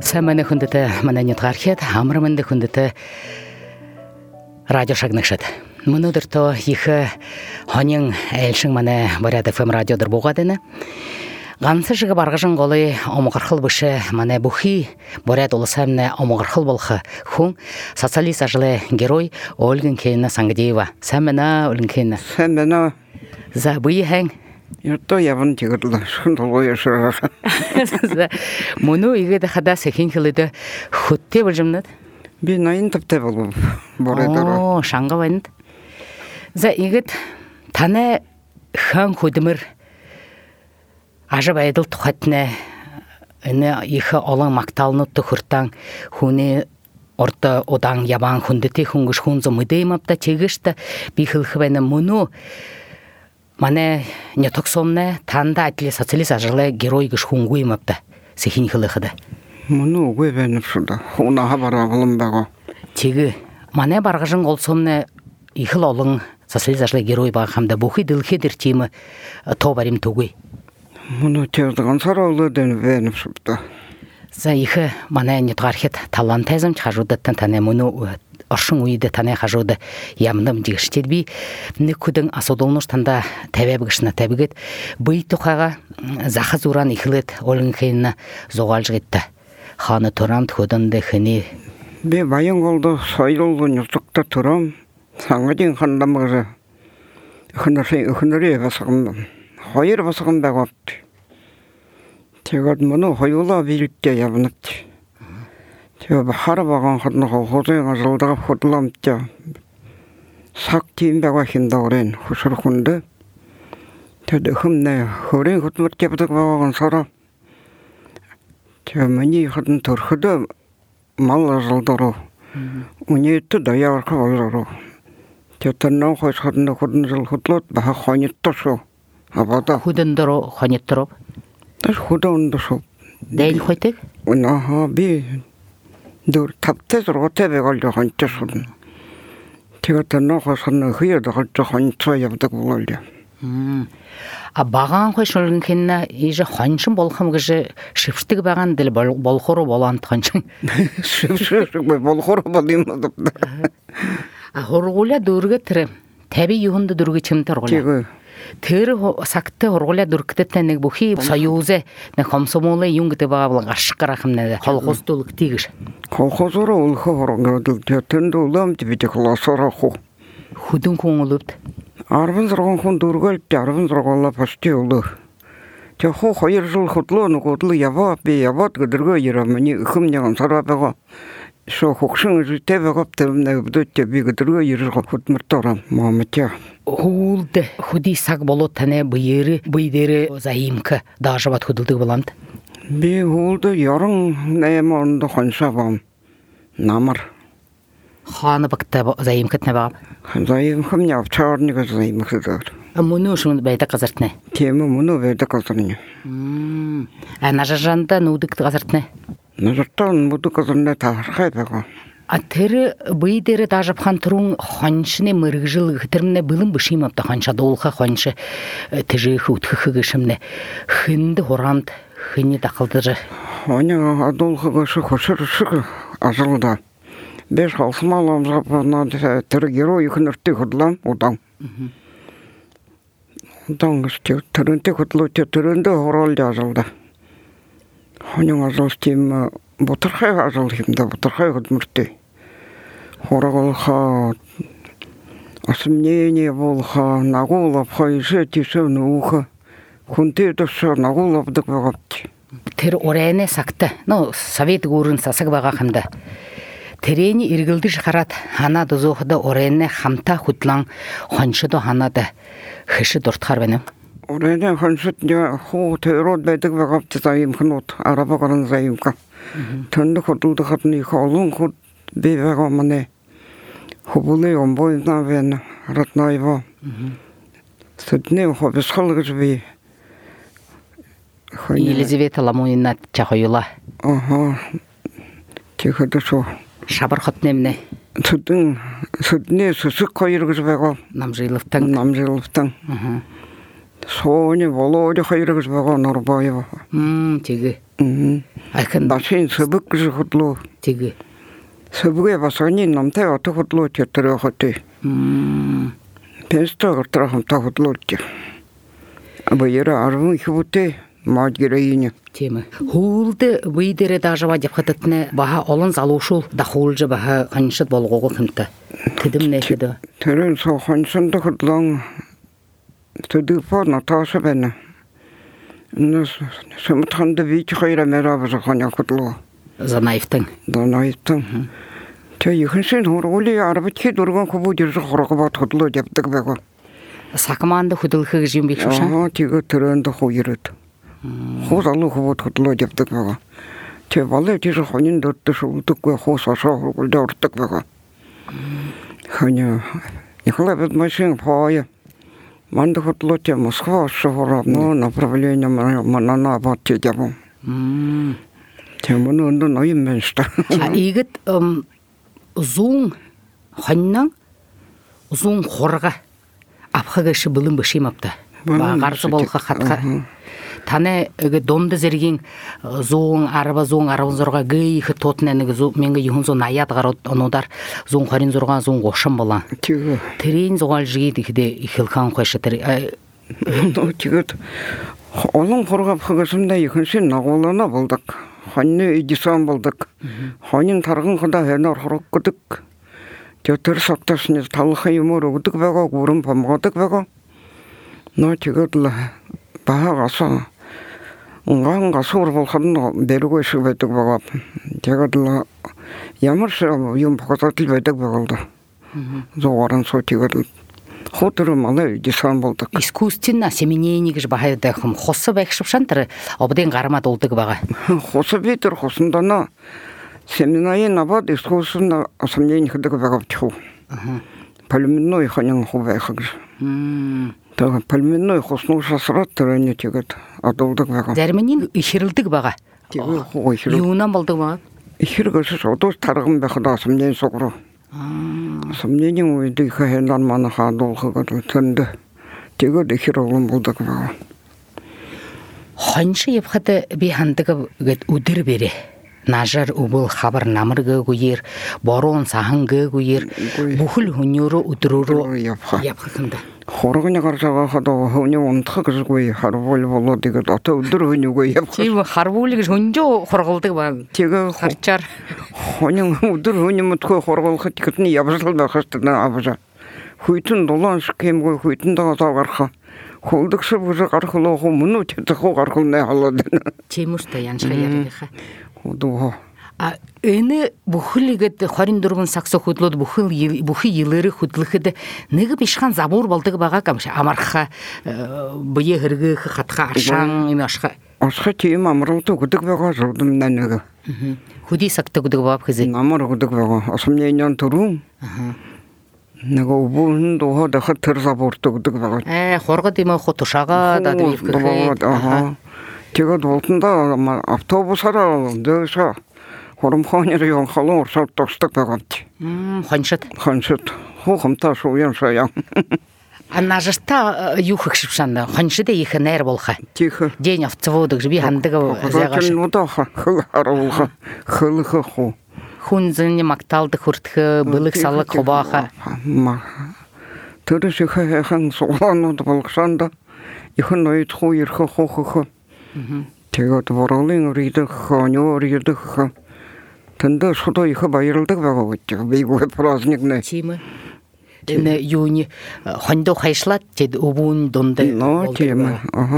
Сәмәне хүндіті мәнәнет ғархет, амырмынды хүндіті радио шагнықшыд. Мұнудырто ехі хонин әлшің мәне баряд FM радиодыр боғадыны. Ғансы жығы барғыжын қолы омығырқыл бұшы мәне бұхи баряд олысы әміне омығырқыл болқы. Хун социалист ажылы герой Ольгин Кейна Сангадеева. Сәмәна Ольгин Кейна. Сәмәна. За бұйы әң. Ерто ябын тегірлі, шындыл ойы шырағы. Мұны егеді қада сәкен келеді хүтте білжімнеді? Бен айын тіпті болып борайдары. О, шаңға байынды. За егет таны хан хүдімір ажы байдыл тұқатыны үні ехі олың мақталыны тұқыртан хүні орта одан ябан хүндіте хүнгіш хүнзі мұдеймапта тегішті бейхілхі бәні мұны мане не токсомне танда атле социалист ажылы герой гыш хунгуймапта сехин хылыхыда. Мұны өгөй бәніп шыда. Унаға бара бұлым бәға. Теги мане барғыжын қолсомне ихыл олың социалист ажылы герой бағы хамда бұхи дылхедір темі тобарим тугуй. Мұны тердіған сарауылы дәні бәніп шыда. За ихы мане не тғархет талант әзім чхажудаттан тане мұны Оршың уйды тане қажуды ямным дегіштер бей, нүкудің асудылныштанда тәбәбігішіна тәбігет, бұй тұқаға зақыз уран ихілет олың кейіні зоғал жығетті. Ханы тұрам тұқыдынды хыне. Бе байын қолды сайылды нүртікті тұрам, саңға ден қандамығызы. Үхінірі басығым, қойыр басығым бәғапты. Тегад мұны қойыла берікте ябыныпты. Теба хара баган хатны колхозыга жылдыга фотоламтя. Сак тим бага хиндорен хушур хунды. Теде хымне хорен хутмат кепдик баган сара. Те мени хатны турхыды мал жылдыру. Унетті даярқы олыру. Те тыннан қойс хатны худын жыл хутлот баха ханетті шу. Абада. Худындыру ханеттіру? Таш худынды шу. Дәйін қойтық? Унаха би. 늘 탑태서 호텔에 걸려 한쪽은 제가 나가서는 흐여도 걸쳐 한쪽에 붙고 걸려. А баган қойшылын кенна иже ханшын болхам гыжы шипштиг баган дил болхору болант ханшын. Шипштиг болхору болдым. А хоргуля дөргө тире. Таби юхунды дөргө чимтер гола. Тэр сакты хоргуля дөрктетнег бухи союзе не комсомолы юнгте багабыл гашкарахымнеде колхоздулук тигиш. Колхозору улхы хоргоду тендо улам тибите классораху. Худун коңулупт. Арвын зырган хон дөргөл арвын зырганла пасти улу. Те хо хайыр жыл хутлы нугутлы ява бе яват гыдыргы ярамыни хымняган сарабага. Шо хокшың житебе каптымны бдөтте бигыдыргы ярыга хутмыртарам мамытя. Хулды худи сак болот тане быйдери заимка дажабат худылдык болант. Би хулды ярың найманды ханшабам. Намар. Ханы бакта заимкат не баб. Заим хымня чарныг заимкыдар. Мұны шунд байда казартны. Темы мұны байда казарны. А нажажанда нудык казартны. Нажартан мұды казарны тархай бага. А тэр быйдери дажапхан турун ханшыны мыргжыл гытырмне былым бышимапта ханша долха ханшы тежих утхыгышымне хынды хорант хыны тақылдыры. Аня адолхыга шыхышыр ажылда. Беш халсымалам жапана тірі герой хынырты хыдлам одан. Одан гышты түрінті хыдлу түрінді хоралды ажылда. Аня ажыл стим Бутырхай ажыл химда бутырхай хыдмырты. Хорағылха асымнение болха нагулап хайшы тишевны уха. Хунты дұшы нагулапдық бағапты. Тэр орайны сақты, совет ғурын сасық баға қымда. Терені иргілді шығарат, хана дұзуғыда орайны хамта хутлан ханшыды ханады хышы дұртқар бәнім. Орайны ханшыд ху тойрод бәдік бағапты заим хынот, араба қарын заимка. Төнді құтылды қатыны қалың құт бейбеға мане. Хубылы омбойна бәні ратнайва. Сүдіне хобес қалғыз бей. Елизавета Ламуина чахойыла. Ага, текеді шо. Шабыр құтнеміне. Сүдіне сүсік қойырғыз бәға. Намжилыфтың. Соны Володя хайрығыз баған Нарбаева. Теге. Айхан Басын сөбік кізі құтлу. теге. Сөбіге басығын намтай аты құтлу теттірі құты. Пенсті ғыртырағым та құтлу тер. Бұйыры арғын хібіте мадгерейіне. Темы. Хулды выйдере даже вадеп хатытны баха олон залушул да хулжы баха ханшыт болгого кымта. Кыдым не кыды. Түрін сол ханшынды құтлуң түді по натасы бәні. Сымытханды бейті қайра мәрабызы қаня құтлу. Занаевтың. Данайттың. Екіншін ғырғылы арбытке дұрған күбу дерзі құрғы бат құтлу дептік бәгі. Сакманды худылхы жимбек шуша. Ага, тегі түрінді қойырыд. Хозалы құбу құтлу дептік бәгі. Те балы тезі қанын дұртты шылдық бәгі, хоз аша ғырғылды ұрттық бәгі. Ханя, Николай Бедмайшин пауайы. Манды құтлу те Москва ашы ғырап, но направление манана бат те дебу. Те мұны үнді найым меншті. Игіт зуң ханнан зуң хорға апхагышы былым бышимапты. Бағарсы болға қатқа. Таны донды зерген зуң арабын зорға гейхі тотын менгі юхын зуң аят ғарот онодар зуң харин зорға зуң қошым болан. Терейін зуғал жігейді кіде ихилхан қойшы терей. Тегет, олың қорғап қығысында екінші нағолана болдық. Ханны идисан болдық. Ханын тарғын қыда әнар құрық күдік. Тетір сақтасыны талықы емор өгдік бәға, көрім памғадық бәға. Тегет, баға ғаса. Ұңған ғасы ұрғылқадын бері көшік бәдік бәға. Тегет, ямыршы ем пақататыл бәдік бәғалды. Зоғарын со тегет. Хотыры малы идисан болдық. Искусственно семенейнегі ж бағайды қым. Хосы бәкшіп шантыры, обден ғарама долдық баға. Хосы бейтір хосындана. Семенайын абад искусственно осомнение ходык бәғап тиху. Пальменной ханен ху бәйхігіз. Пальменной хосну шасырат түрәне тегет. Адылдық бәғап. Зәрменен ишірілдік баға. Юынан болдық баға. Ишіргісіз одос тарғым бәқыда осомнение соғыру. Осомнение ойды хәйнан маны хадолғыға түнді. Тегет ишір олым болдық бәға. Ханшы епхаты бейхандығы үдір бере. Нажар убыл хабар намырғы көйер, борон сахынғы көйер, бұхыл хүнеру үдіріру япқықында. Хорғыны қаржаға қадауы хүне онтқы қыз көй, харвол болу дегет, аты үдір хүне көй япқы. Тегі харволығы жүнжо қорғылды ба? Тегі Харчар. Хонен үдір хүне мұтқы қорғылғы текетіні ябжыл бәқістіні абыжа. Хүйтін долан шықем көй, хүйтін дағы талғарқа. Қолдықшы бұжы қарқылы оғы мұны өтеті қол қарқылына қаладыны. Темушта яншқа ярығыға. Құдуға. Әні бұхылығыды қарин дұрғын сақсы құдылыды бұхы елері құдылығыды негі бешқан забор балдығы баға қамшы. Амарқа бұйы ғырғы қатқа ашаң еме ашқа. Ашқа тейім амырылды құдық баға жылдым нәнігі. Құди сақты құдығы бап қызы. Намыр құдық баға. Асымнайынан тұру. Неге ұбуын доға дақы тұр заборды құдық баға. Қорғы демі құтышаға да дәйіп Тегет олтында автобусара дөша хорымханер yoğun orsa dostuk bagapti. Ханшыт. Ханшыт. Хохымта шуян шаян. Аннажыста юхық шыпшанды. Ханшыда ехі нәр болға. Тихо. День автоводық жбі хандығы зәғашы. Нудаха хыл арауылға. Хылығы ху. Хунзыны мақталды хүрткі, бұлық салық құбаға. Түрі шыхы әхін соғлануды болғышанда. Ихын ойт ху ерхі хохығы. Тегет боралың үрейді қаню үрейді қа. Тінді сұда иқы байырылдық баға өтті. Бейгуе праздникны. Темі. Тіні юни ханды қайшылат, теді ұбуын донды. Темі.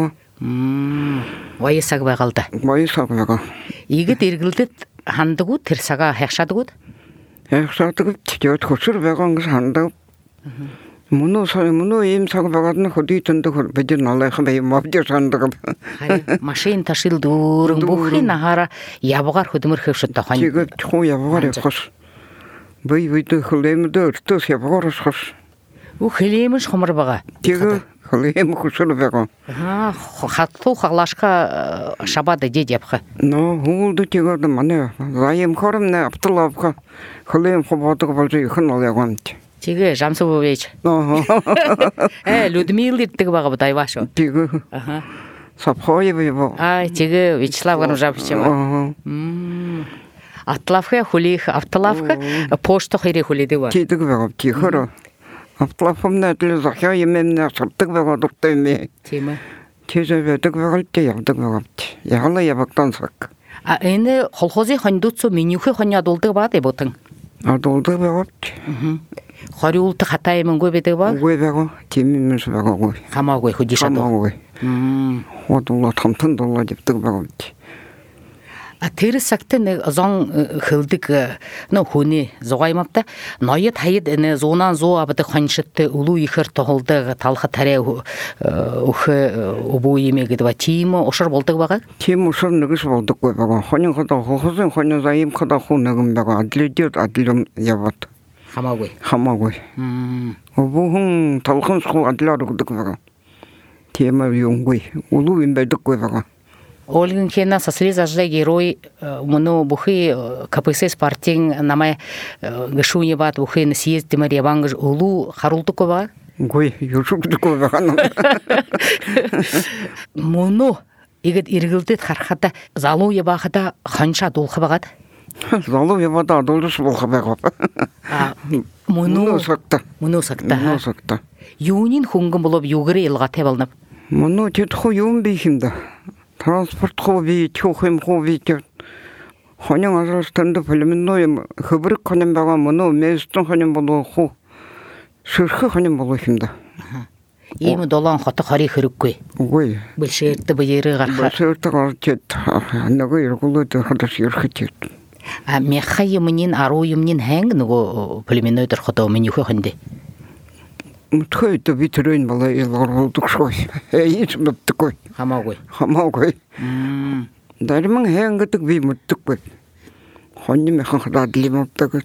Вайысақ бағалды. Вайысақ баға. Игі дергілдіт хандығу тірсаға әқшадығуд? Әқшадығып, тегет құшыр бағаңыз хандығып. Мұны ем сағы бағадыны құды түнді бәден алайқы бәйім мабдер сандығып. Машин ташылды ұрын бұқи нағара ябығар құдымыр қөвшітті қан. Тегіп тұқу ябығар еқос. Бөйді қылемді үртіс ябығар ұсқос. О, қылеміш құмыр баға. Тегі қылемі құшыр бәға. Қатту қағлашқа шабады дед епқы. Ұлды тегірді мане. Зайым қорымны аптылапқа. Қылем құбадығы балжы иқын алайғамды. Тегі жамсы бөбейч. Людмил еттігі баға бұдай башу. Тегі Сапхоевый. Тиге Вячеслав Гармжапичева. Атлавха хулих, Атлавха почта хири хулидева. Тидик вегап тихоро. Атлавхамна тле захя емемна саптык вега дуктайме. Тема. Теже ведик вегал те явдык вегап. Ягала ябактан сак. Эне холхози хандуцу менюхе ханя долдык баде ботын. Долдык вегап. Хариулты хатаймен гөбеде ба? Гөбего темимс вега гой. Хамагой худишадо. Хамагой. Одулла тамтын долла дептик вегап. Тэрс сагтэн зон хылдык хөний зугаймапта ноёд хайд эне зуунан зуу абды ханшитты улуу ихэр тоголды талха тарай өхө убуу имэ гэдва тим ошор болдог бага. Тим ошор нэгс болдог бага. Хонин хада хохосын хонин заим хада хүн нэгэн бага. Адлим яват. Хамагой. Убуу хүн талхан суу адлаар өгдөг бага. Тим юнггүй. Улуу юм байдаг бага. Ольгин кена сослиз ажлай герой муну бухи КПСС партийн намай гшуни бат бухи на съезд демария бангж улу харулдык ба? Гой, юшугдык ба. Муну игет иргилдэт хархата залуу ябахата ханша дулха багат. Залуу ябада дулш болха байгаа. Муну сакта. Юунин хөнгөн болов югэрэ илгатай болнап. Муну тэт хоо юм бихимда. Транспорт хобби, төхөм хобби гэж хонин ажлалтанд филмноо хөбрөг хонин байгаа мөн местон хонин болоо хуу ширхэ хонин болоо хэмдэ. Ийм долоон хот хорий хэрэггүй. Үгүй. Бэлшээрт баярыг гаргах. Бэлшээрт гарчээд нөгөө иргүүлээд хадас ерхэчээд. Мяха юмнин 10 юмнин ханг нөгөө филмноо дэр хотоо менюхэ хонде. Мтхойд битрэн болоо илгуулдаг шой. Эйч мэддэггүй. Хамаагүй. Дарман хэн гэдэг би мэддэггүй. Хоньны мэхэн хадлим мэддэг.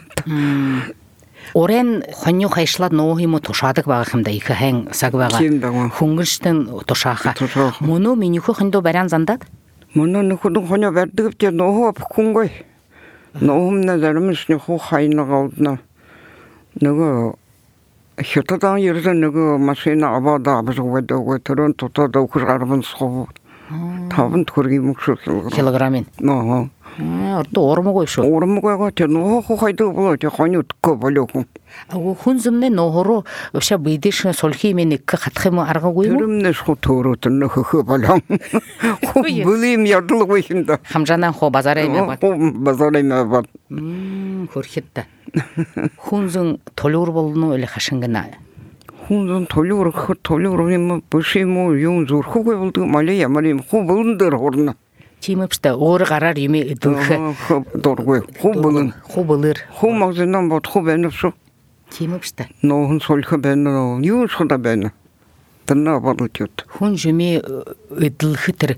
Орен хонью хайшлаад нөө юм тушаадаг байгаа юм да их хэн саг байгаа. Хөнгөнштэн тушааха. Мөнөө менюхэ хондо баран зандаад? Мөнөө нөхөд хоньо бардаг гэж нөө бүхэнгүй. Нөөмнө зармисны хуу хайнага олдно. Нөгөө хятадын ердөө нөгөө машина аваад абсуудаг тэрэн тутаад өгөх гарбан суу 5 төгрөгийн мөнгө килограмын. Ордоо ормогой шүү. Ормогойгоо тэр нөхөө хайдаг болоо тэр хонь өдгөө болоо хүн. Хүн зэмнэ нөхөрөө өшө бидиш сулхи минь нэг хатах юм аргагүй юу? Тэрнээс хөө төрөт нөхөө болоо. Хүн бүлим ядлгүй юм да. Хамжанаа хоо базараа юм ба. Базараа юм ба. Хөрхитта. Хүн зэн толуур болно или хашингана. Хүн зэн толуур юм бишим юм зүрхгүй болдог малий ямар юм хөө болон дээр хорно. Чимэпстэ өөр гараар юм идэх дургүй хөө болыр. Хөө магзанаа бод хөө бэнэвш. Чимэпстэ. Нෝн сулхэ бэнэ юу шуда бэнэ. Тэрнээ бодлоод. Хүн жими эдлэхтэр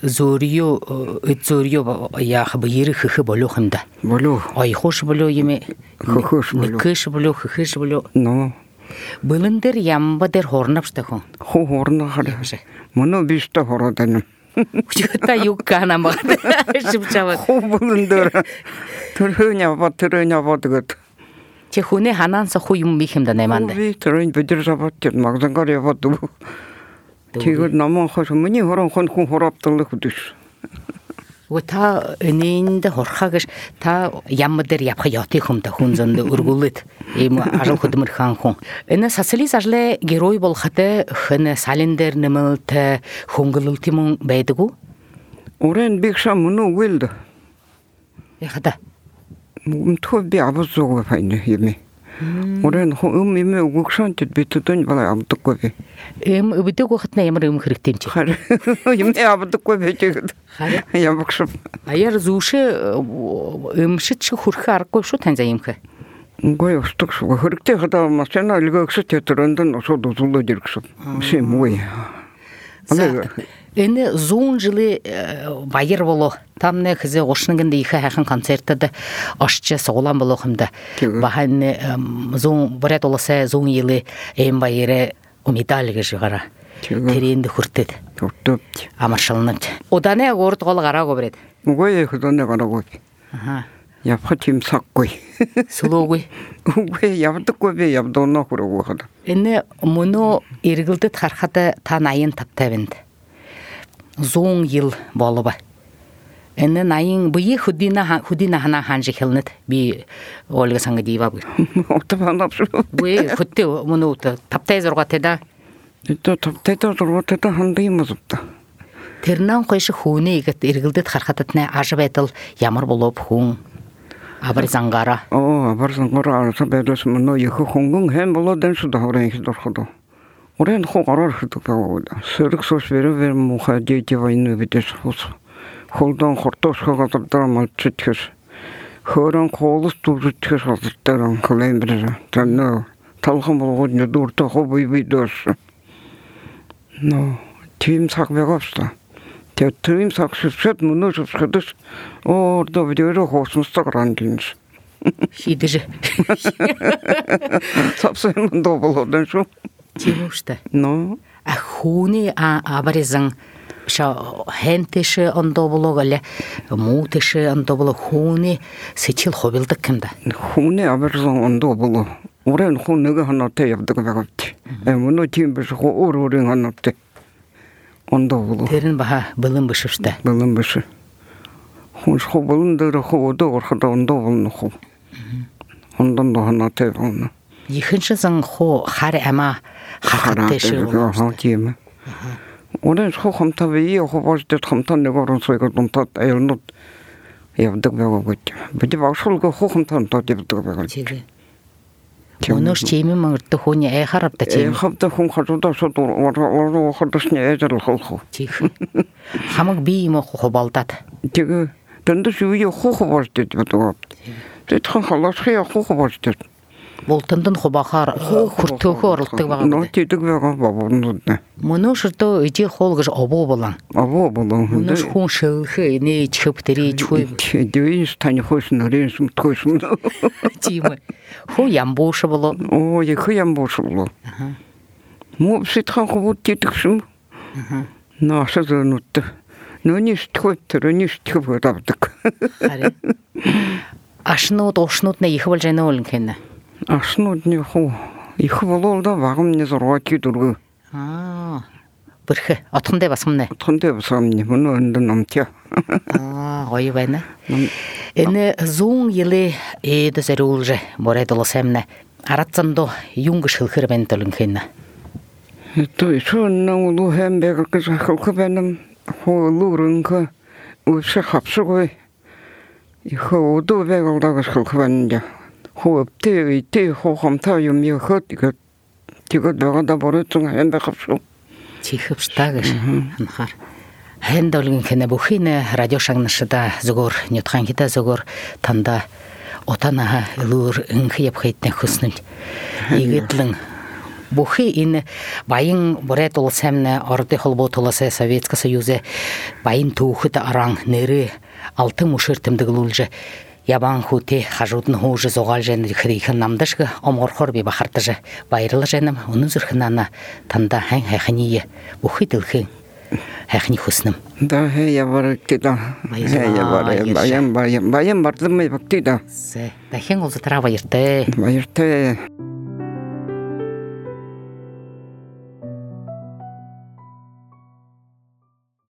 зөриё яах баярх хэх болох юм да. Болоо. Ой хош болоо юм. Хөш болоо. Нэкэш болоо хөш болоо. Ноо. Былэн дээр ямба дээр хорнавчтай хүн. Хөө хорно хараа. Мөнөө биштэй хороод байна. Та юг канаа маа. Шивчава. Хөө былэн дээр. Тэрхүүня бод. Чи хүнээ ханаанса хуу юм их юм да наймаанда. Би тэрэн бидэр сабат магзангаар яваад. Тэгээд намаа хош миний хорон хүн хороптолох үдэш. Та энэнд хорхагш та ямар дээр явах ятих юм да хүн зөнд өргүүлээд ийм ажил хөдөлмөр хаан хүн. Энэ социалист ажлаа герой болоход хэн салин дээр нэмэлт хөнгөлөлт юм байдаг уу? Орен бигшам мөн үгэлд. Яхада. Мөнтөө би авахгүй байна юм. Орен юм өгөхшөнт битүүдэн бала амдаггүй би. Өбдөг хатна ямар юм хэрэгтэй юм чи. Юм авдаггүй байж. Ямагш. Аяар зүүшээ өмшөж хөрхө аргагүй шүү тань за юмхэ. Гой устдаг шүү. Хэрэгтэй хадаа машина илгээгс тэрэнд нь шууд үзүүлээд иргэсэн. Шимгүй. Энэ 100 жилийн баяр болоо. Тамны хэзээ гушнагнд их хайхан концертад очиж суглан болох юм да. Бахан 100 барайд улсаа 100 жилийн эм баяраа медаль гэж гараа. Тэрэнд хүртээд. Амаршалнад. Уданы горд гол гараагүй брэд. Үгүй уданы гараагүй. Явах юм сакгүй. Сүлөөгүй. Үгүй явдаггүй би явдооноо хүрээгүй хаа. Энэ мөнөө эргэлдэт харахад та 85 тавинд. зоң ел болуба. Эне найын быйы худина хана ханжи хилнет би Ольга Сангадиева бу. Отабанапшы. Быйы хутте муну таптай зоргатеда. Это таптай зоргатеда хандыймызыпта. Тернан койшы хуне игет иргилдет хархататна ажып айтыл ямар болуп хуң. Абар зангара. Абар зангара арса бәдәс муну йхы хуңгың һәм болодан суда хорен хидорходо. Орен ху карар хитока. Сырык сос вере мухадети войны битеш хус. Холдан хортошқа қатырдырамал түткіш. Хөрін қолыс түткіш қатырдырам қылайын бірі. Тәні талқын болғын дұрта қобой дұрсы. Түйім сақ беғапсыла. Түйім сақ сүпсет мұны сүпсетіш. Орда бідері қосынысты қыран дейміз. Хидіжі. Сапсайын мұнда болудан шу. Түйімішті. Хуни абарезің хентеше андоболог але мутеше андоболог хуни сечил хобилдык кимде? Хуни абарзан андоболог. Орен хунныга ханатте явдык багапти. Муну тимбеш ху орорин ханатте. Андоболог. Терин баха былым бышышты. Былым бышы. Хунш ху былымдыры ху одор хада андоболны ху. Ондан да ханатте болны. Ихинші зың ху хари ама хараттеше болны. Орен ху хамтавии ху баждет хамтан негорын сойга дунтат айылнут явдык багапти. Биди башулга ху хамтан тат явдык багапти. Онуш чейми маңыртты хуни харапта чейми. Хапта хун хатуда соту ору хатышне эжерл холху. Тихи. Хамак биймо ху балтат. Тиги тенде шуи ху баждет багапти. Тет хан халашхи ху баждет. Болтындын хубахар хуртуху орылтык багапти. Но тидик багапти. Мұны шырты өте қолғыш обо болан. Обо болан. Мұны шхун шылхы, не чөптері чөй. Дейіз тәні қойсын, ренсім қойсын. Тимі. Ху ямбошы болу. Ехы ямбошы болу. Му сетхан құбыт тетікшім. Наша зөнутты. Но не штөптірі, не штөп өтабдық. Ашынут, ошынут не ехі бол жайны олын кені? Ашынут не ху. Ехі болу олда бағым не зорға кедіргі. Бірхі, отқындай басымны? Отқындай басымны, мұны өнді намтя. Ойы байны. Әні зоң елі еді зәрі олжы, борайдылы сәмні. Аратсанды юңғы шылқыр бән төлін кені? Шуынна ұлу әм бәгіргі жақылқы бәнім. Ұлу рыңғы өші қапшы қой. Ұды бәгілдағы шылқы бәнінде. Өпте өйте қоқамта юме қыт. Тегіт бағада борытың әм бәқапшы. Тихып штагыш, анхар. Хэн дөлгін кені бұхыны радио шаңнышыда зүгір, нютқан кеті зүгір, танда отанаға үлір үңкі епқайтын құсының. Егетлің бұхы ені байын бұрет ол сәмні орды қолбу толасы Советскі Союзы байын туғыды араң нері алты мұшыртымдығы ұлжы. Ябан хуте хажудын хужы зоғал жәні хрейхін намдышғы омғырқор бе бақартыжы байрылы жәнім оны зүрхінана танда әң әхінейі бұхы дылхын әхіні құсыным. Да, я бар кеда. Баян барды май бактида. Дәхен олзы тара байырты. Байырты.